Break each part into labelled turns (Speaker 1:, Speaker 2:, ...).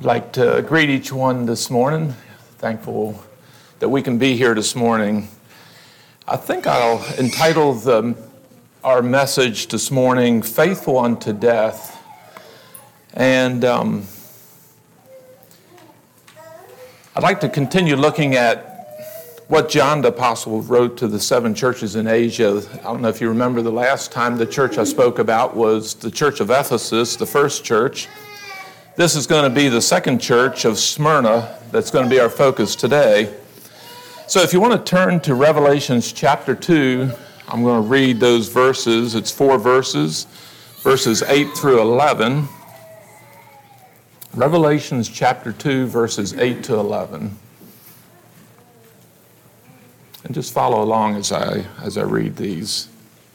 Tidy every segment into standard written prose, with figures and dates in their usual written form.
Speaker 1: I'd like to greet each one this morning. Thankful that we can be here this morning. I think I'll entitle our message this morning, Faithful Unto Death. And I'd like to continue looking at what John the Apostle wrote to the 7 churches in Asia. I don't know if you remember, the last time the church I spoke about was the church of Ephesus, the first church. This is going to be the second church of Smyrna that's going to be our focus today. So if you want to turn to Revelations chapter 2, I'm going to read those verses. It's 4 verses, verses 8 through 11. Revelations chapter 2, verses 8 to 11. And just follow along as I read these.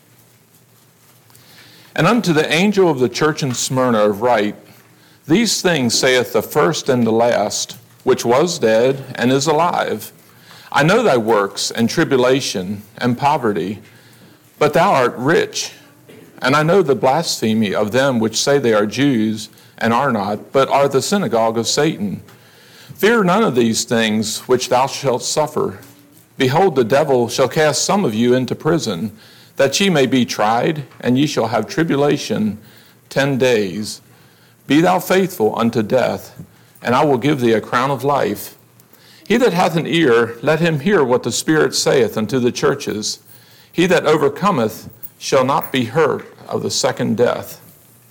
Speaker 1: And unto the angel of the church in Smyrna write, These things saith the first and the last, which was dead and is alive. I know thy works and tribulation and poverty, but thou art rich. And I know the blasphemy of them which say they are Jews and are not, but are the synagogue of Satan. Fear none of these things which thou shalt suffer. Behold, the devil shall cast some of you into prison, that ye may be tried, and ye shall have tribulation 10 days. Be thou faithful unto death, and I will give thee a crown of life. He that hath an ear, let him hear what the Spirit saith unto the churches. He that overcometh shall not be hurt of the second death.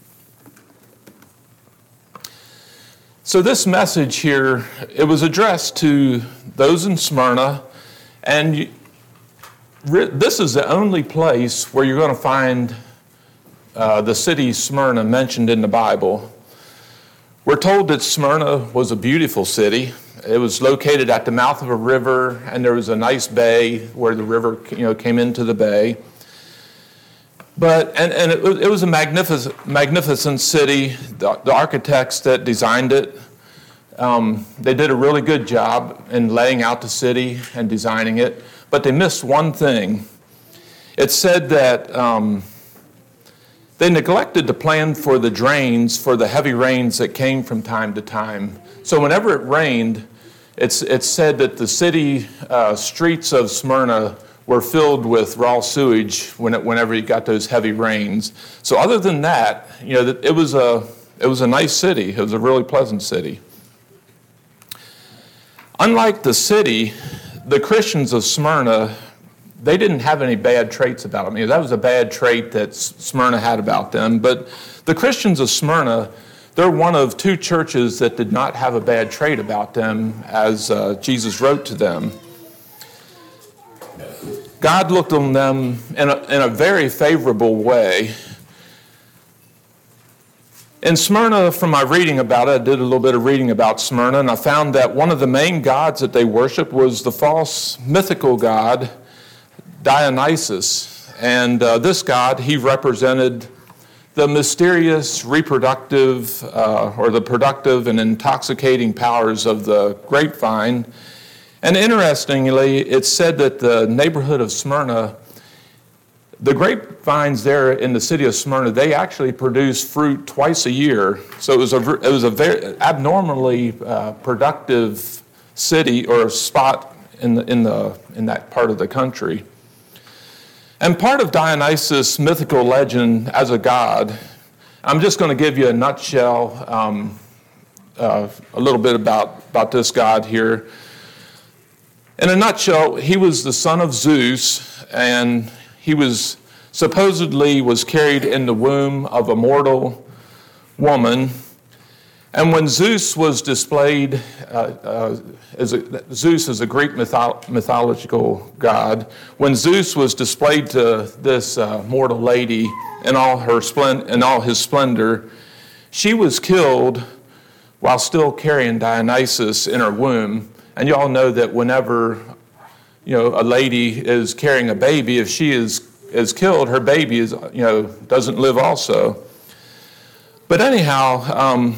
Speaker 1: So this message here, it was addressed to those in Smyrna, and this is the only place where you're going to find the city Smyrna mentioned in the Bible. We're told that Smyrna was a beautiful city. It was located at the mouth of a river, and there was a nice bay where the river, came into the bay. But it was a magnificent city. The architects that designed it, they did a really good job in laying out the city and designing it. But they missed one thing. It said that they neglected to plan for the drains for the heavy rains that came from time to time. So whenever it rained, it's said that the city streets of Smyrna were filled with raw sewage whenever you got those heavy rains. So other than that, it was a nice city. It was a really pleasant city. Unlike the city, the Christians of Smyrna, they didn't have any bad traits about them. That was a bad trait that Smyrna had about them. But the Christians of Smyrna, they're one of 2 churches that did not have a bad trait about them as Jesus wrote to them. God looked on them in a very favorable way. In Smyrna, from my reading about it, I did a little bit of reading about Smyrna, and I found that one of the main gods that they worshiped was the false mythical god Dionysus. And this god, he represented the mysterious reproductive or the productive and intoxicating powers of the grapevine. And interestingly, it's said that the neighborhood of Smyrna, the grapevines there in the city of Smyrna, they actually produce fruit twice a year. So it was a very abnormally productive city or spot in that part of the country. And part of Dionysus' mythical legend as a god, I'm just going to give you a nutshell, a little bit about this god here. In a nutshell, he was the son of Zeus, and he was carried in the womb of a mortal woman. And when Zeus was displayed, Zeus is a Greek mythological god. When Zeus was displayed to this mortal lady in all his splendor, she was killed while still carrying Dionysus in her womb. And you all know that whenever a lady is carrying a baby, if she is killed, her baby doesn't live also. But anyhow.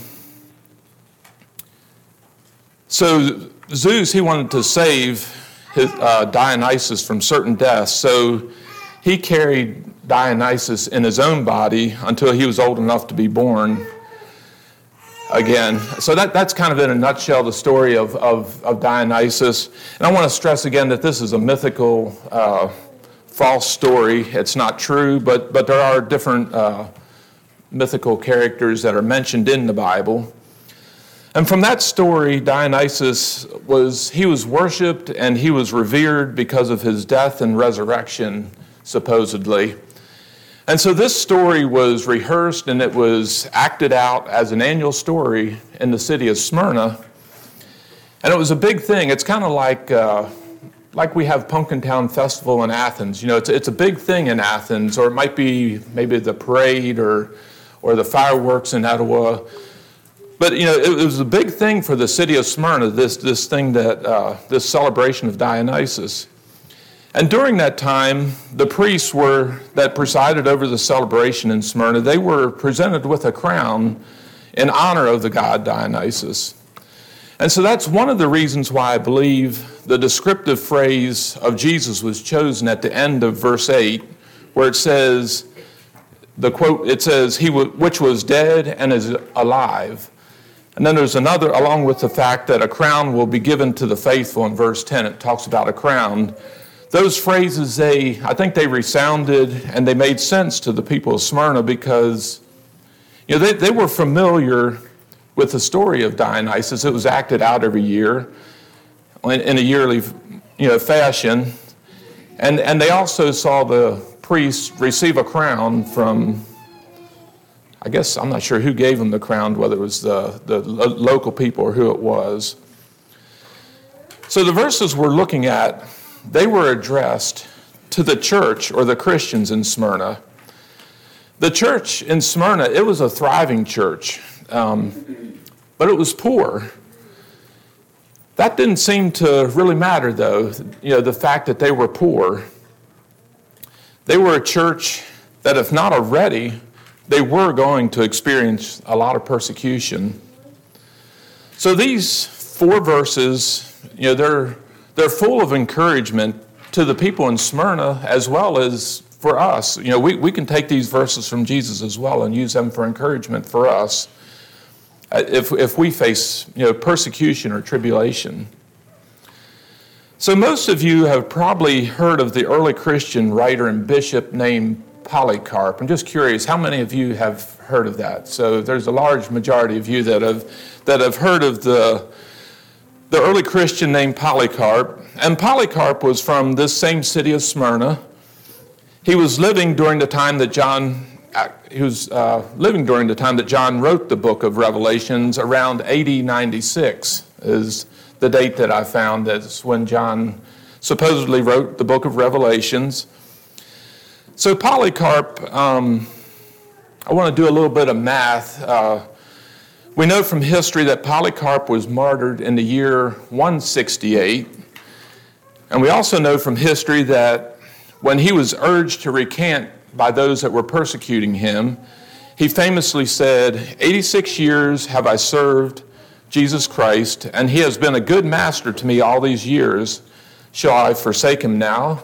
Speaker 1: So Zeus, he wanted to save Dionysus from certain deaths. So he carried Dionysus in his own body until he was old enough to be born. again. So that's kind of in a nutshell the story of Dionysus. And I want to stress again that this is a mythical, false story. It's not true, but there are different mythical characters that are mentioned in the Bible. And from that story, Dionysus was worshipped and he was revered because of his death and resurrection, supposedly. And so this story was rehearsed and it was acted out as an annual story in the city of Smyrna. And it was a big thing. It's kind of like we have Pumpkin Town Festival in Athens. You know, it's a big thing in Athens, or it might be maybe the parade or the fireworks in Etowah. But, you know, it was a big thing for the city of Smyrna, this thing this celebration of Dionysus. And during that time, the priests that presided over the celebration in Smyrna, they were presented with a crown in honor of the god Dionysus. And so that's one of the reasons why I believe the descriptive phrase of Jesus was chosen at the end of verse 8, where it says, the quote, it says, which was dead and is alive. And then there's another, along with the fact that a crown will be given to the faithful in verse 10, it talks about a crown. Those phrases, I think they resounded and they made sense to the people of Smyrna because, you know, they were familiar with the story of Dionysus. It was acted out every year in a yearly, you know, fashion. And they also saw the priests receive a crown from, I guess, I'm not sure who gave them the crown, whether it was the local people or who it was. So the verses we're looking at, they were addressed to the church or the Christians in Smyrna. The church in Smyrna, it was a thriving church, but it was poor. That didn't seem to really matter, though, you know, the fact that they were poor. They were a church that, if not already, they were going to experience a lot of persecution. So these 4 verses, you know, they're full of encouragement to the people in Smyrna as well as for us. You know, we can take these verses from Jesus as well and use them for encouragement for us if we face, you know, persecution or tribulation. So most of you have probably heard of the early Christian writer and bishop named Polycarp. I'm just curious, how many of you have heard of that? So there's a large majority of you that have heard of the early Christian named Polycarp. And Polycarp was from this same city of Smyrna. He was living during the time that John wrote the book of Revelations. Around AD 96 is the date that I found. That's when John supposedly wrote the book of Revelations. So Polycarp, I want to do a little bit of math. We know from history that Polycarp was martyred in the year 168. And we also know from history that when he was urged to recant by those that were persecuting him, he famously said, 86 years have I served Jesus Christ, and he has been a good master to me all these years. Shall I forsake him now?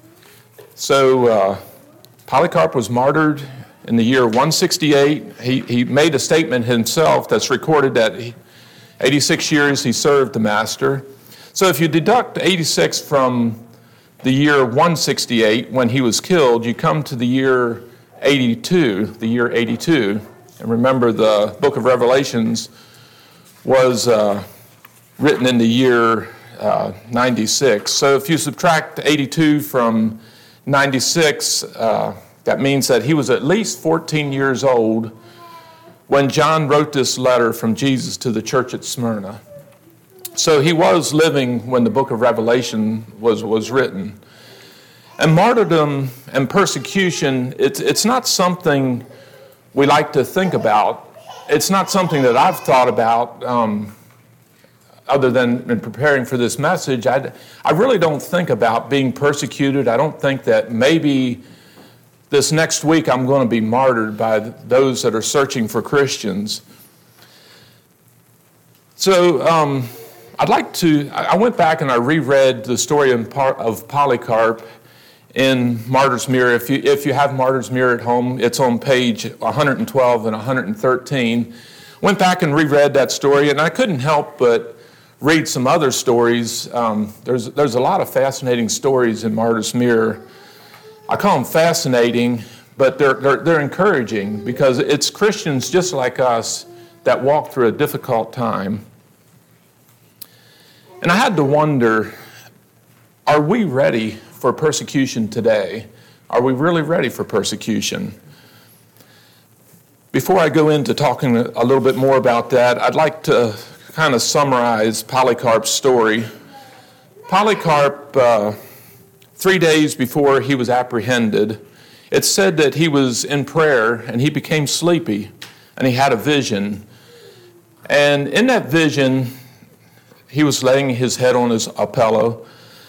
Speaker 1: So Polycarp was martyred in the year 168. He made a statement himself that's recorded that 86 years he served the master. So if you deduct 86 from the year 168 when he was killed, you come to the year 82, And remember, the book of Revelations was written in the year 96. So if you subtract 82 from 96, that means that he was at least 14 years old when John wrote this letter from Jesus to the church at Smyrna. So he was living when the book of Revelation was written. And martyrdom and persecution, it's not something we like to think about. It's not something that I've thought about other than in preparing for this message. I really don't think about being persecuted. I don't think that maybe this next week I'm going to be martyred by those that are searching for Christians. So I went back and I reread the story of Polycarp in Martyr's Mirror. If you have Martyr's Mirror at home, it's on page 112 and 113. Went back and reread that story, and I couldn't help but read some other stories. There's a lot of fascinating stories in Martyrs Mirror. I call them fascinating, but they're encouraging because it's Christians just like us that walk through a difficult time. And I had to wonder, are we ready for persecution today? Are we really ready for persecution? Before I go into talking a little bit more about that, I'd like to kind of summarize Polycarp's story. Polycarp, 3 days before he was apprehended, it's said that he was in prayer and he became sleepy and he had a vision. And in that vision, he was laying his head on a pillow,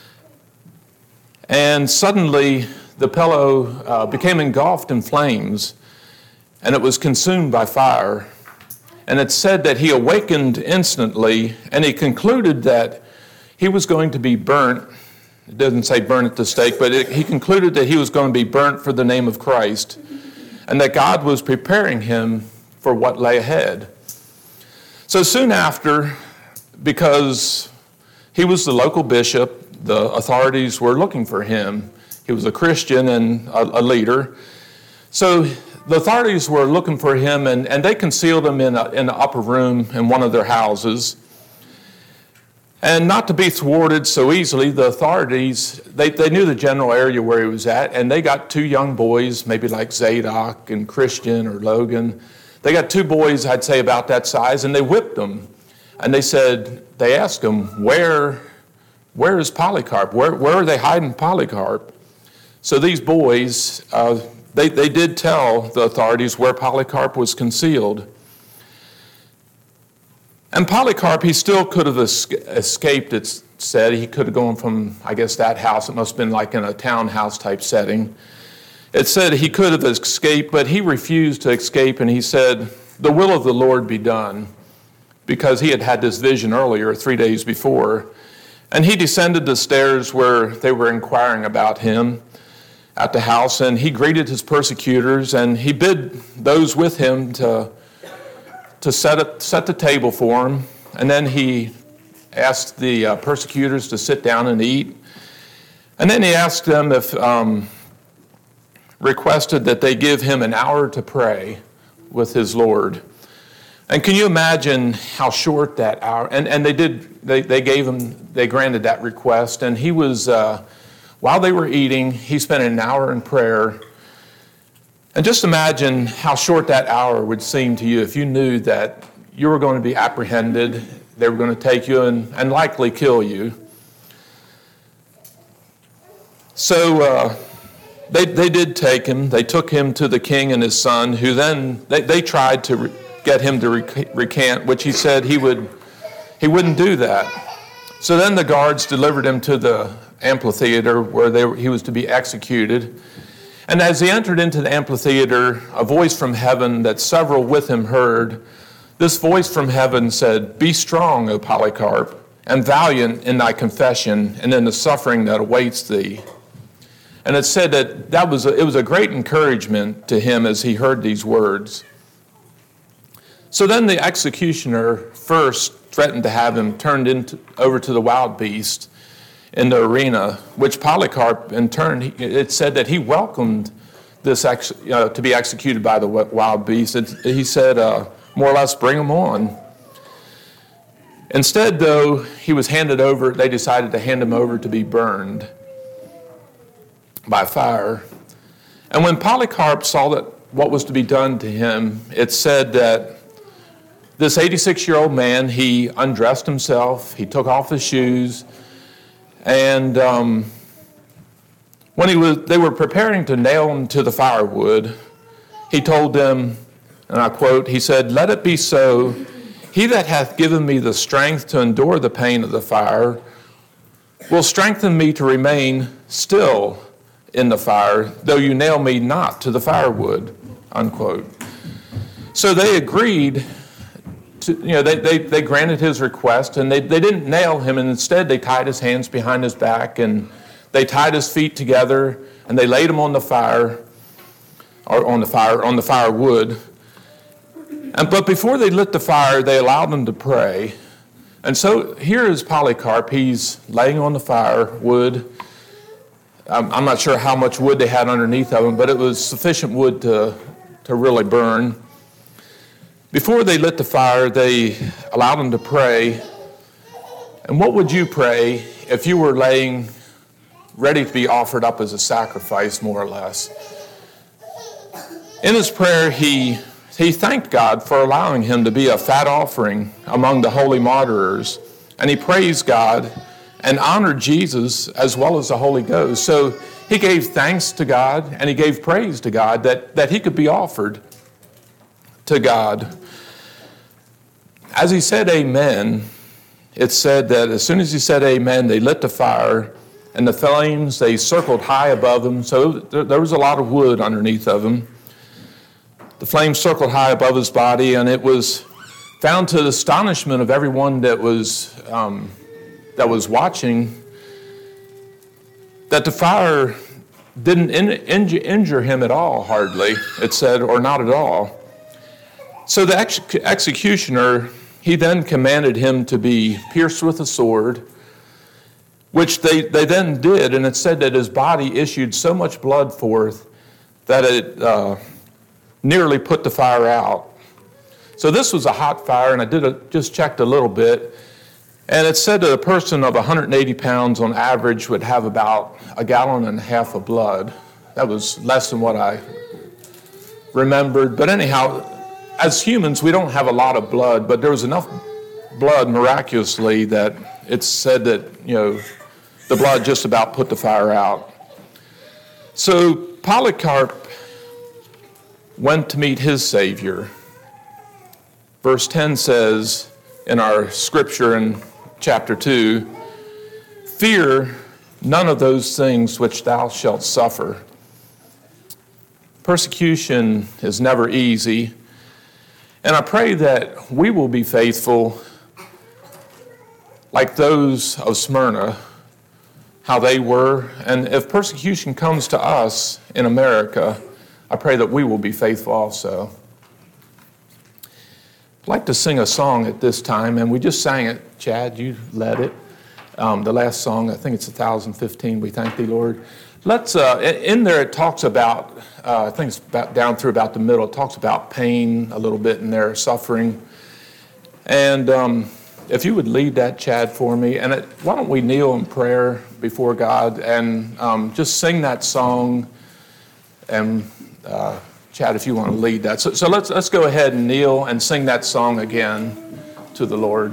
Speaker 1: and suddenly the pillow became engulfed in flames, and it was consumed by fire. And it's said that he awakened instantly, and he concluded that he was going to be burnt. It doesn't say burn at the stake, but he concluded that he was going to be burnt for the name of Christ, and that God was preparing him for what lay ahead. So soon after, because he was the local bishop, the authorities were looking for him. He was a Christian and a leader. So the authorities were looking for him, and they concealed him in the upper room in one of their houses. And not to be thwarted so easily, the authorities, they knew the general area where he was at, and they got 2 young boys, maybe like Zadok and Christian or Logan. They got 2 boys, I'd say about that size, and they whipped them. And they asked him, where is Polycarp? Where are they hiding Polycarp? So these boys, they did tell the authorities where Polycarp was concealed. And Polycarp, he still could have escaped, it's said. He could have gone from, I guess, that house. It must have been like in a townhouse type setting. It said he could have escaped, but he refused to escape, and he said, the will of the Lord be done, because he had had this vision earlier, 3 days before. And he descended the stairs where they were inquiring about him at the house, and he greeted his persecutors, and he bid those with him to set the table for him. And then he asked the persecutors to sit down and eat. And then he asked them if, requested that they give him an hour to pray with his Lord. And can you imagine how short that hour, and they granted that request, and he was, while they were eating, he spent an hour in prayer. And just imagine how short that hour would seem to you if you knew that you were going to be apprehended, they were going to take you and likely kill you. So they did take him. They took him to the king and his son, who then, they tried to get him to recant, which he said he wouldn't do that. So then the guards delivered him to the amphitheater where he was to be executed. And as he entered into the amphitheater, a voice from heaven that several with him heard, this voice from heaven said, "Be strong, O Polycarp, and valiant in thy confession and in the suffering that awaits thee." And it said that it was a great encouragement to him as he heard these words. So then the executioner first threatened to have him turned over to the wild beast in the arena, which Polycarp, in turn, it said that he welcomed this to be executed by the wild beast. He said, more or less, bring him on. Instead, though, they decided to hand him over to be burned by fire. And when Polycarp saw that what was to be done to him, it said that this 86-year-old man, he undressed himself, he took off his shoes, and when they were preparing to nail him to the firewood, he told them, and I quote, he said, "Let it be so. He that hath given me the strength to endure the pain of the fire will strengthen me to remain still in the fire, though you nail me not to the firewood," unquote. So they agreed to, they granted his request, and they didn't nail him, and instead they tied his hands behind his back, and they tied his feet together, and they laid him on the fire, or on the firewood. But before they lit the fire, they allowed them to pray. And so here is Polycarp. He's laying on the fire, wood. I'm not sure how much wood they had underneath of him, but it was sufficient wood to really burn. Before they lit the fire, they allowed him to pray. And what would you pray if you were laying ready to be offered up as a sacrifice, more or less? In his prayer, he thanked God for allowing him to be a fat offering among the holy martyrs. And he praised God and honored Jesus as well as the Holy Ghost. So he gave thanks to God and he gave praise to God that he could be offered to God. As he said amen, it said that as soon as he said amen, they lit the fire and the flames, they circled high above them. So there was a lot of wood underneath of him. The flames circled high above his body, and it was found to the astonishment of everyone that was watching that the fire didn't injure him at all, hardly, it said, or not at all. So the executioner, he then commanded him to be pierced with a sword, which they then did, and it said that his body issued so much blood forth that it nearly put the fire out. So this was a hot fire, and I just checked a little bit, and it said that a person of 180 pounds on average would have about 1.5 gallons of blood. That was less than what I remembered. But anyhow, as humans, we don't have a lot of blood, but there was enough blood miraculously that it said that, the blood just about put the fire out. So Polycarp went to meet his Savior. Verse 10 says in our scripture in chapter 2, "Fear none of those things which thou shalt suffer." Persecution is never easy, and I pray that we will be faithful like those of Smyrna, how they were, and if persecution comes to us in America, I pray that we will be faithful also. I'd like to sing a song at this time, and we just sang it. Chad, you led it. The last song, I think it's 1015, We Thank Thee, Lord. Let's, in there it talks about, I think it's down through about the middle, it talks about pain a little bit in there, suffering. And if you would lead that, Chad, for me. And why don't we kneel in prayer before God and just sing that song. And Chad, if you want to lead that. So let's go ahead and kneel and sing that song again to the Lord.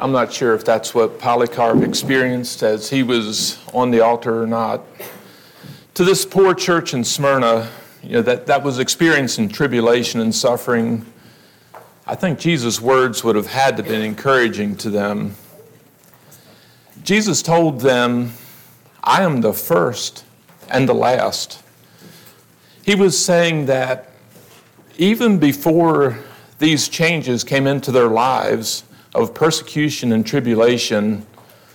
Speaker 1: I'm not sure if that's what Polycarp experienced as he was on the altar or not. To this poor church in Smyrna, that was experiencing tribulation and suffering, I think Jesus' words would have had to have been encouraging to them. Jesus told them, I am the first and the last. He was saying that even before these changes came into their lives of persecution and tribulation,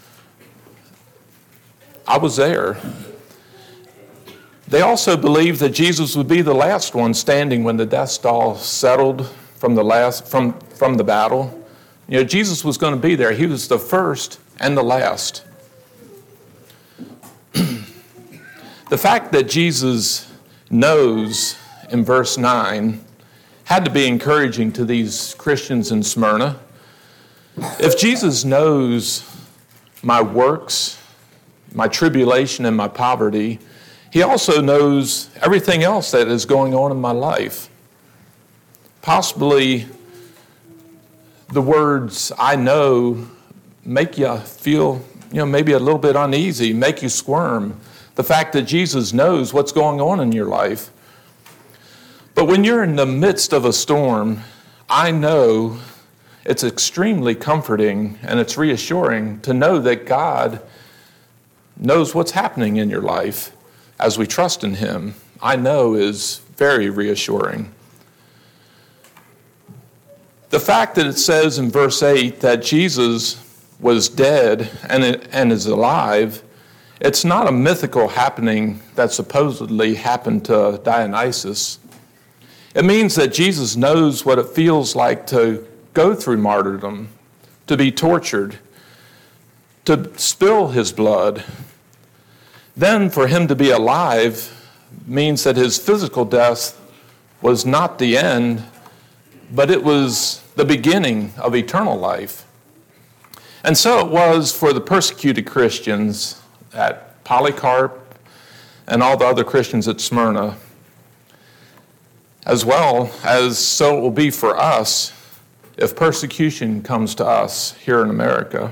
Speaker 1: I was there. They also believed that Jesus would be the last one standing when the death stall settled from the battle. Jesus was going to be there. He was the first and the last. The fact that Jesus knows in verse 9 had to be encouraging to these Christians in Smyrna. If Jesus knows my works, my tribulation, and my poverty, he also knows everything else that is going on in my life. Possibly the words I know make you feel, maybe a little bit uneasy, make you squirm. The fact that Jesus knows what's going on in your life. But when you're in the midst of a storm, I know it's extremely comforting and it's reassuring to know that God knows what's happening in your life as we trust in Him. I know is very reassuring. The fact that it says in verse 8 that Jesus was dead and is alive, it's not a mythical happening that supposedly happened to Dionysus. It means that Jesus knows what it feels like to go through martyrdom, to be tortured, to spill his blood. Then for him to be alive means that his physical death was not the end, but it was the beginning of eternal life. And so it was for the persecuted Christians at Polycarp and all the other Christians at Smyrna, as well as so it will be for us if persecution comes to us here in America.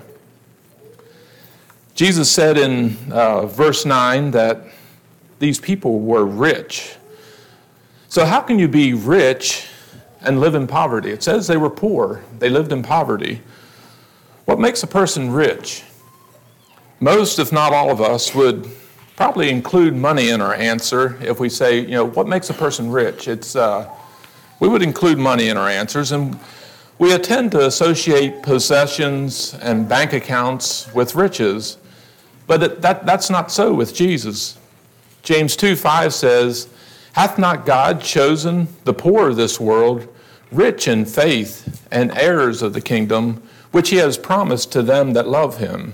Speaker 1: Jesus said in verse 9 that these people were rich. So how can you be rich and live in poverty? It says they were poor. They lived in poverty. What makes a person rich? Most, if not all of us, would probably include money in our answer. If we say, what makes a person rich? We would include money in our answers, and we tend to associate possessions and bank accounts with riches, but that's not so with Jesus. James 2:5 says, hath not God chosen the poor of this world, rich in faith and heirs of the kingdom, which he has promised to them that love him?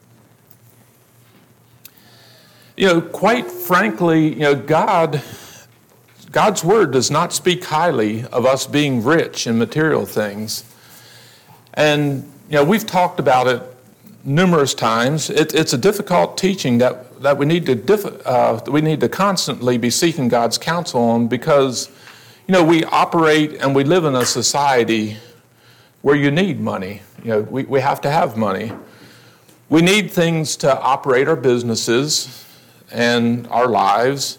Speaker 1: Quite frankly, God's word does not speak highly of us being rich in material things. And, we've talked about it numerous times. It's a difficult teaching that we need to constantly be seeking God's counsel on, because, we operate and we live in a society where you need money. We have to have money. We need things to operate our businesses and our lives.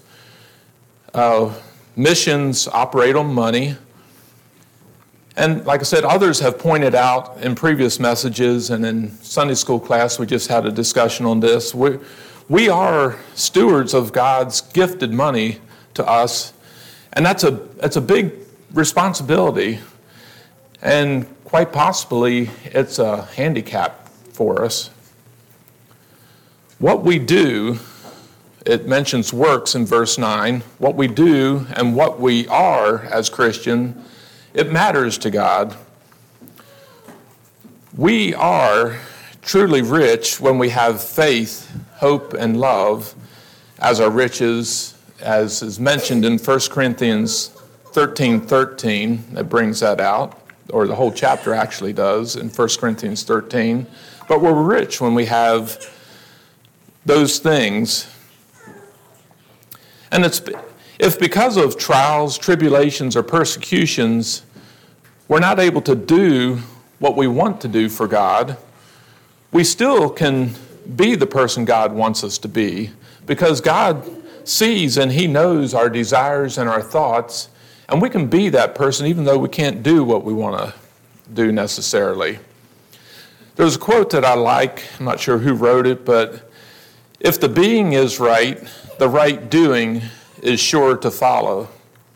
Speaker 1: Missions operate on money. And like I said, others have pointed out in previous messages, and in Sunday school class we just had a discussion on this. We are stewards of God's gifted money to us, and that's a big responsibility. And quite possibly it's a handicap for us. What we do, it mentions works in verse 9. What we do and what we are as Christian, it matters to God. We are truly rich when we have faith, hope, and love as our riches, as is mentioned in 1 Corinthians 13:13. That brings that out, or the whole chapter actually does in 1 Corinthians 13. But we're rich when we have those things. And if because of trials, tribulations, or persecutions, we're not able to do what we want to do for God, we still can be the person God wants us to be, because God sees and He knows our desires and our thoughts, and we can be that person even though we can't do what we want to do necessarily. There's a quote that I like. I'm not sure who wrote it, but if the being is right, the right doing is sure to follow.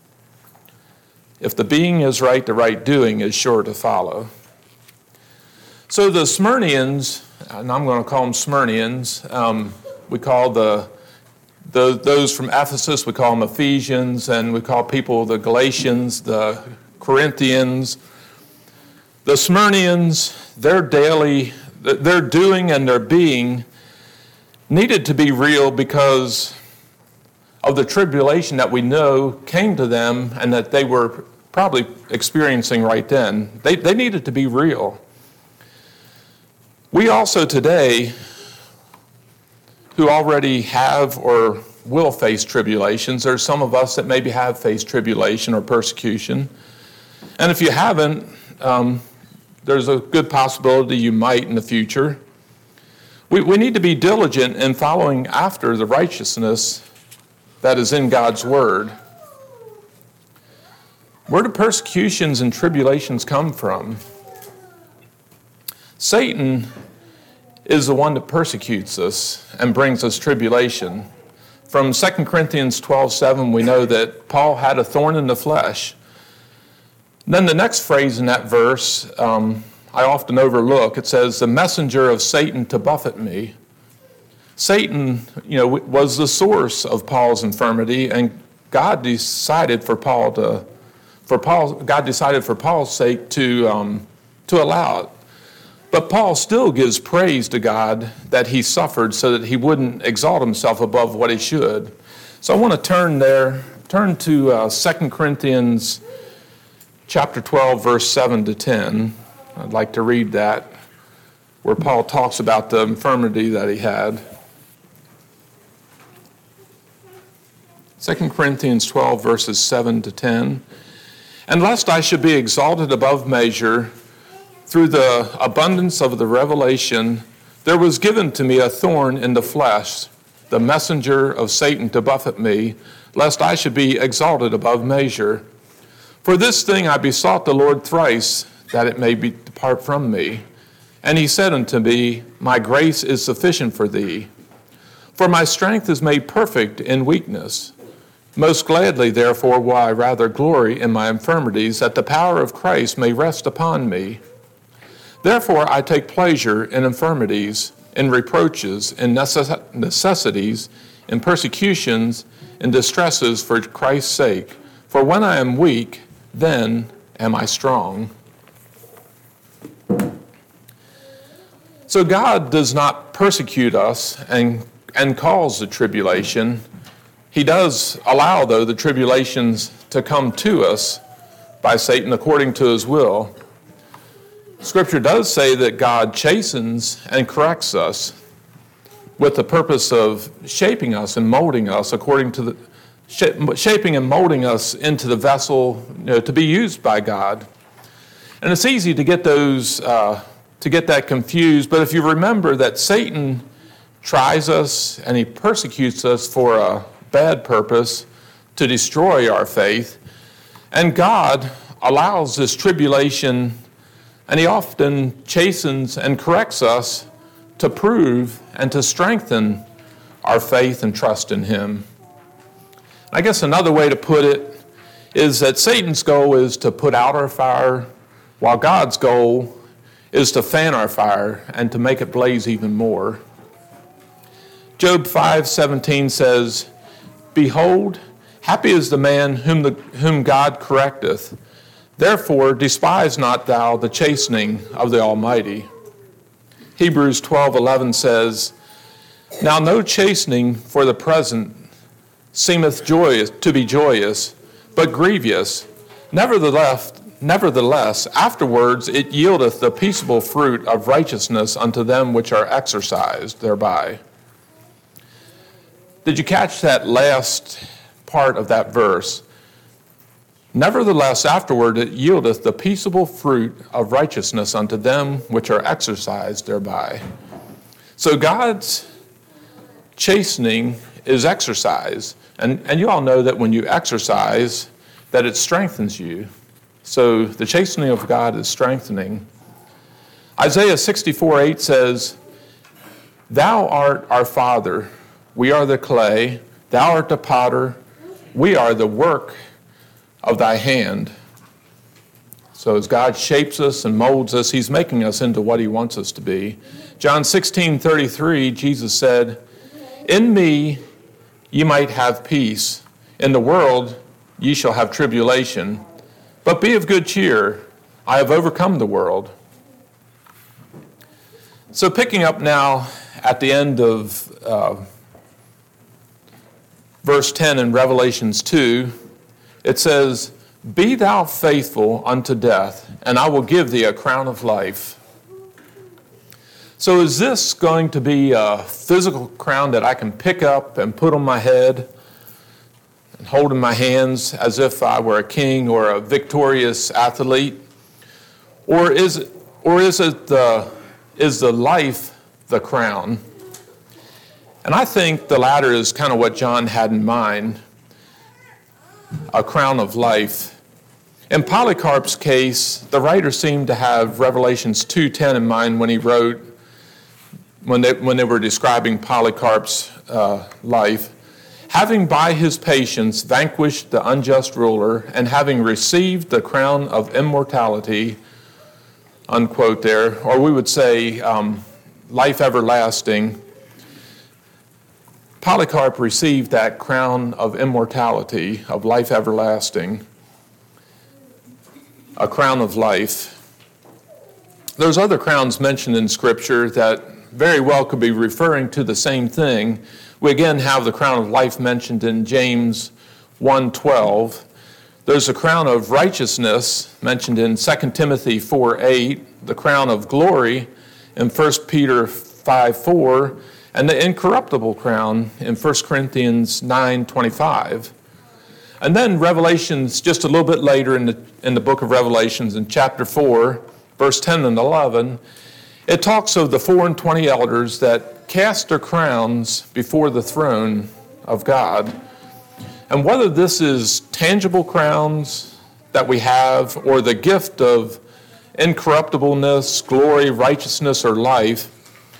Speaker 1: If the being is right, the right doing is sure to follow. So the Smyrnians, and I'm going to call them Smyrnians, we call those from Ephesus, we call them Ephesians, and we call people the Galatians, the Corinthians. The Smyrnians, their doing and their being needed to be real because of the tribulation that we know came to them and that they were probably experiencing right then. They needed to be real. We also today, who already have or will face tribulations, there's some of us that maybe have faced tribulation or persecution. And if you haven't, there's a good possibility you might in the future. We need to be diligent in following after the righteousness that is in God's Word. Where do persecutions and tribulations come from? Satan is the one that persecutes us and brings us tribulation. From 2 Corinthians 12:7, we know that Paul had a thorn in the flesh. Then the next phrase in that verse, I often overlook. It says, the messenger of Satan to buffet me. Satan, was the source of Paul's infirmity, and God decided for Paul's sake to allow it. But Paul still gives praise to God that he suffered so that he wouldn't exalt himself above what he should. So I want to turn to 2 Corinthians chapter 12, verse 7 to 10. I'd like to read that, where Paul talks about the infirmity that he had. 2 Corinthians 12, verses 7 to 10. And lest I should be exalted above measure, through the abundance of the revelation, there was given to me a thorn in the flesh, the messenger of Satan to buffet me, lest I should be exalted above measure. For this thing I besought the Lord thrice, that it may depart from me. And he said unto me, my grace is sufficient for thee, for my strength is made perfect in weakness. Most gladly, therefore, will I rather glory in my infirmities, that the power of Christ may rest upon me. Therefore I take pleasure in infirmities, in reproaches, in necessities, in persecutions, in distresses for Christ's sake. For when I am weak, then am I strong. So God does not persecute us and cause the tribulation. He does allow, though, the tribulations to come to us by Satan according to his will. Scripture does say that God chastens and corrects us with the purpose of shaping us and molding us according to shaping and molding us into the vessel to be used by God. And it's easy to get that confused, but if you remember that Satan tries us and he persecutes us for a bad purpose to destroy our faith, and God allows this tribulation, and he often chastens and corrects us to prove and to strengthen our faith and trust in him. I guess another way to put it is that Satan's goal is to put out our fire, while God's goal is to fan our fire and to make it blaze even more. Job 5:17 says, behold, happy is the man whom God correcteth. Therefore, despise not thou the chastening of the Almighty. Hebrews 12:11 says, now no chastening for the present seemeth to be joyous, but grievous. Nevertheless, afterwards it yieldeth the peaceable fruit of righteousness unto them which are exercised thereby. Did you catch that last part of that verse? Nevertheless, afterward it yieldeth the peaceable fruit of righteousness unto them which are exercised thereby. So God's chastening is exercise. And you all know that when you exercise, that it strengthens you. So the chastening of God is strengthening. Isaiah 64:8 says, "Thou art our Father, we are the clay, thou art the potter, we are the work of thy hand." So as God shapes us and molds us, he's making us into what he wants us to be. John 16:33, Jesus said, "In me ye might have peace. In the world ye shall have tribulation. But be of good cheer. I have overcome the world." So picking up now at the end of verse 10 in Revelations 2, it says, "Be thou faithful unto death, and I will give thee a crown of life." So is this going to be a physical crown that I can pick up and put on my head and hold in my hands as if I were a king or a victorious athlete? Or is the life the crown? And I think the latter is kind of what John had in mind, a crown of life. In Polycarp's case, the writer seemed to have Revelations 2:10 in mind when he wrote, when they were describing Polycarp's life. "Having by his patience vanquished the unjust ruler, and having received the crown of immortality," unquote there, or we would say life everlasting. Polycarp received that crown of immortality, of life everlasting, a crown of life. There's other crowns mentioned in Scripture that very well could be referring to the same thing. We again have the crown of life mentioned in James 1:12. There's a crown of righteousness mentioned in 2 Timothy 4:8, the crown of glory in 1 Peter 5:4, and the incorruptible crown in 1 Corinthians 9:25. And then Revelations, just a little bit later in the book of Revelations, in chapter 4, verse 10 and 11, it talks of the 24 elders that cast their crowns before the throne of God. And whether this is tangible crowns that we have or the gift of incorruptibleness, glory, righteousness, or life,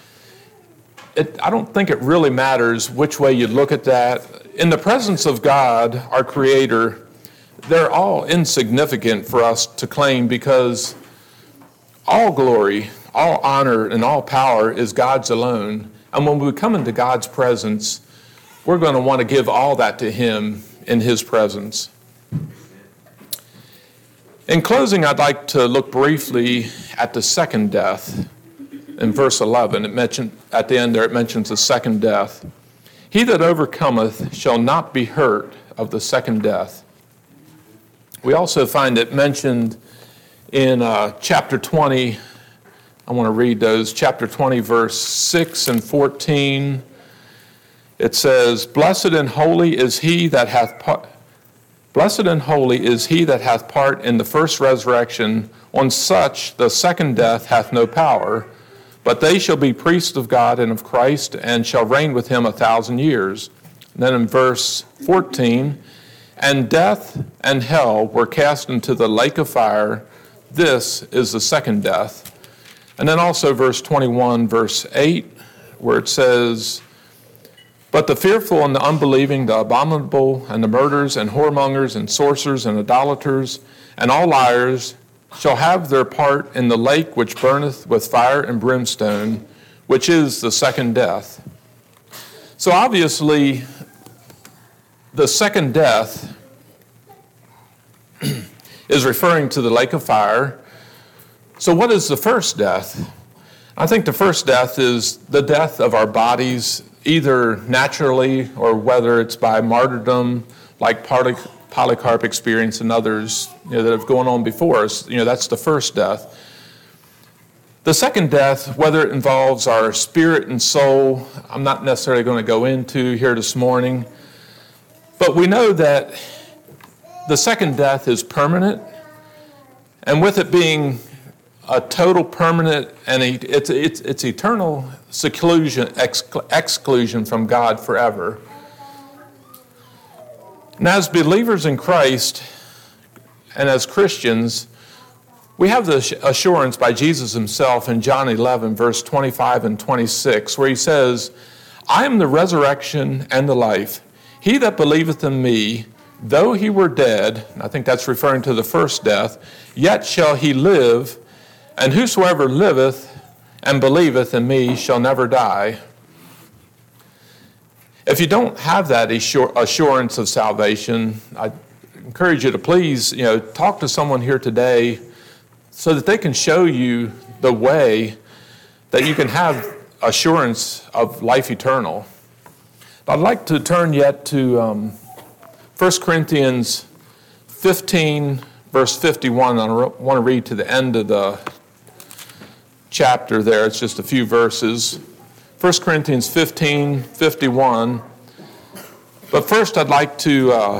Speaker 1: I don't think it really matters which way you look at that. In the presence of God, our Creator, they're all insignificant for us to claim because all glory, all honor, and all power is God's alone. And when we come into God's presence, we're going to want to give all that to Him in His presence. In closing, I'd like to look briefly at the second death. In verse 11, at the end there, it mentions the second death. "He that overcometh shall not be hurt of the second death." We also find it mentioned in chapter 20. I want to read those. Chapter 20, verse 6 and 14. It says, Blessed and holy is he that hath part in the first resurrection. On such the second death hath no power. But they shall be priests of God and of Christ, and shall reign with him 1,000 years. And then in verse 14, "And death and hell were cast into the lake of fire. This is the second death." And then also verse 21, verse 8, where it says, "But the fearful and the unbelieving, the abominable and the murderers and whoremongers and sorcerers and idolaters and all liars shall have their part in the lake which burneth with fire and brimstone, which is the second death." So obviously, the second death is referring to the lake of fire. So what is the first death? I think the first death is the death of our bodies, either naturally or whether it's by martyrdom, like Polycarp experienced and others that have gone on before us. That's the first death. The second death, whether it involves our spirit and soul, I'm not necessarily going to go into here this morning. But we know that the second death is permanent. And with it being a total, permanent, and it's eternal seclusion, exclusion from God forever. And as believers in Christ and as Christians, we have the assurance by Jesus himself in John 11, verse 25 and 26, where he says, I am the resurrection and the life. He that believeth in me, though he were dead, and I think that's referring to the first death, yet shall he live, and whosoever liveth and believeth in me shall never die. If you don't have that assurance of salvation, I encourage you to please, talk to someone here today so that they can show you the way that you can have assurance of life eternal. I'd like to turn yet to 1 Corinthians 15, verse 51. I want to read to the end of the chapter there. It's just a few verses. 1 Corinthians 15, 51. But first I'd like to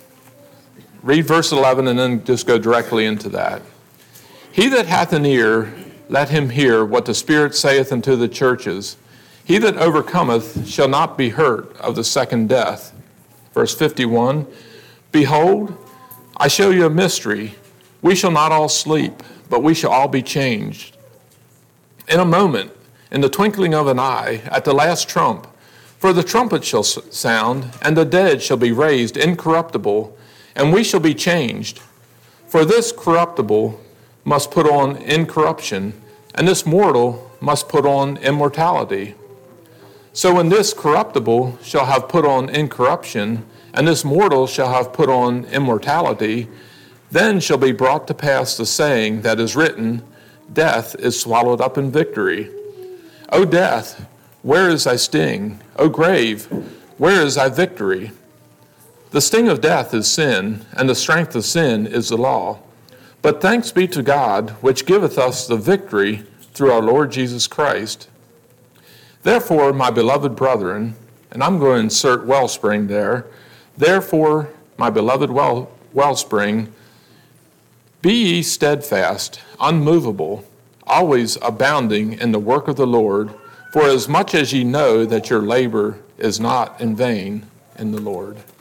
Speaker 1: read verse 11 and then just go directly into that. He that hath an ear, let him hear what the Spirit saith unto the churches. He that overcometh shall not be hurt of the second death. Verse 51, Behold, I show you a mystery. We shall not all sleep, but we shall all be changed. In a moment, in the twinkling of an eye, at the last trump, for the trumpet shall sound, and the dead shall be raised incorruptible, and we shall be changed. For this corruptible must put on incorruption, and this mortal must put on immortality. So when this corruptible shall have put on incorruption, and this mortal shall have put on immortality, then shall be brought to pass the saying that is written, Death is swallowed up in victory. O death, where is thy sting? O grave, where is thy victory? The sting of death is sin, and the strength of sin is the law. But thanks be to God, which giveth us the victory through our Lord Jesus Christ. Therefore, my beloved brethren, and I'm going to insert wellspring there, therefore, my beloved wellspring, be ye steadfast, unmovable, always abounding in the work of the Lord, for as much as ye know that your labor is not in vain in the Lord.